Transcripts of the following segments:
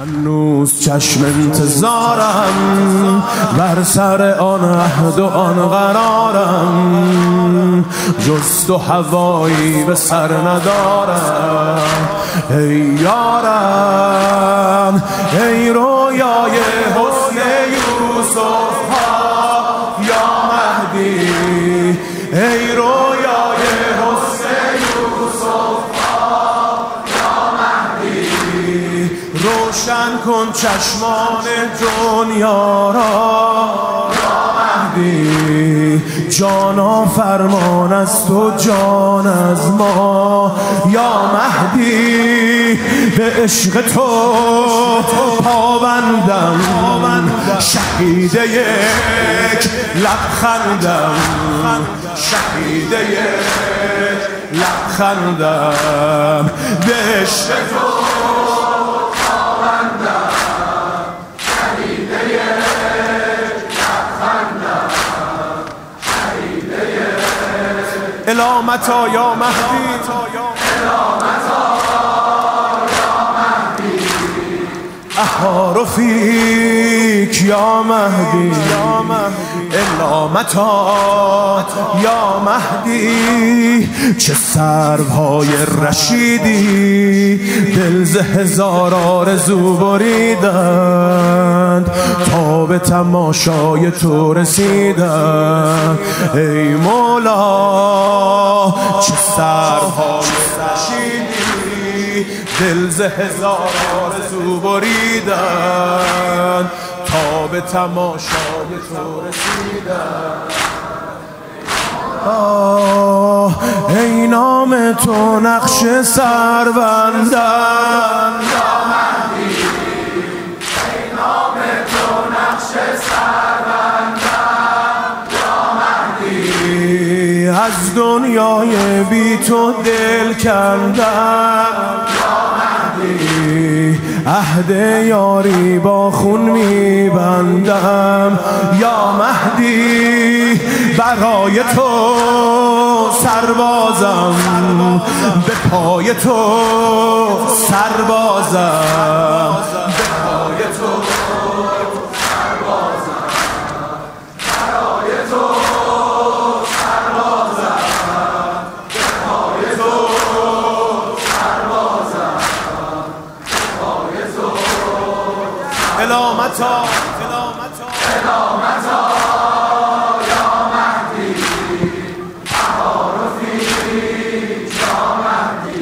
هنوز چشم انتظارم بر سر آن عهد و آن قرارم، جز تو هوایی به سر ندارم. ای یارم ای رویای حسن یوسف ها یا مهدی، ای رویای حسن یوسف ها یا مهدی، روشن کن چشمان دنیا را یا مهدی، جانا فرمان از تو جان از ما یا مهدی، به عشق تو پابندم، شهید یک لبخندم، شهید یک لبخندم، به عشق تو پابندم، شهید یک لبخندم، شهید یک الامتا یا مهدی، الامتا احار فیک یا مهدی، الامتا یا مهدی، چه سروهای رشیدی دل ز هزار آرزو بریدند تا به تماشای تو رسیدند. ای مولا چه سروهای رشیدی دل ز هزار آرزو بریدن تا به تماشای تو رسیدن. ای نام تو نقش سربندن یا مهدی، ای نام تو نقش سربندن یا مهدی، از دنیای بی تو دل کندن، عهد یاری با خون میبندم یا مهدی، برای تو سربازم، به پای تو سربازم، به پای تو سربازم، برای تو سربازم، به پای تو سربازم، الامتا الامتا یا مهدی، احار فیک یا مهدی،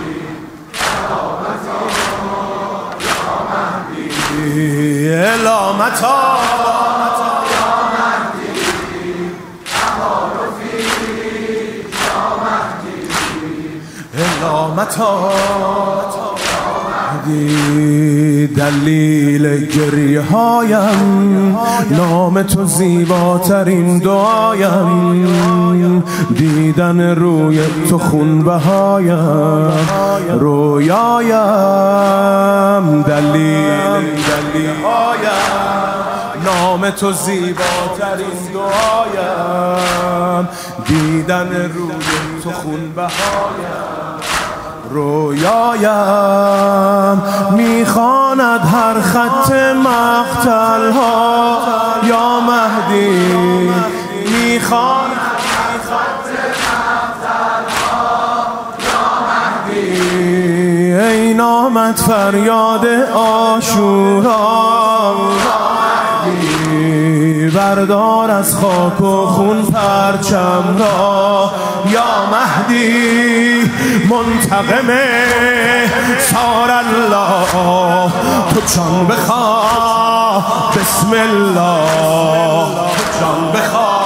الامتا یا مهدی، الامتا یا مهدی، احار فیک یا مهدی، الامتا دلیل گریه هایم نام تو زیباترین دعایم، دیدن روی تو خون بهایم رویایم، دلیل هایم نام تو زیباترین دعایم، دیدن روی تو خون بهایم رویایم، میخواند هر خط مقتل ها یا مهدی، میخواند هر خط مقتل ها یا مهدی، ای نامت فریاد عاشورا، بردار از خاک و خون پرچم را یا مهدی، منتقم سار الله تو جان بخواه، بسم الله تو جان بخواه.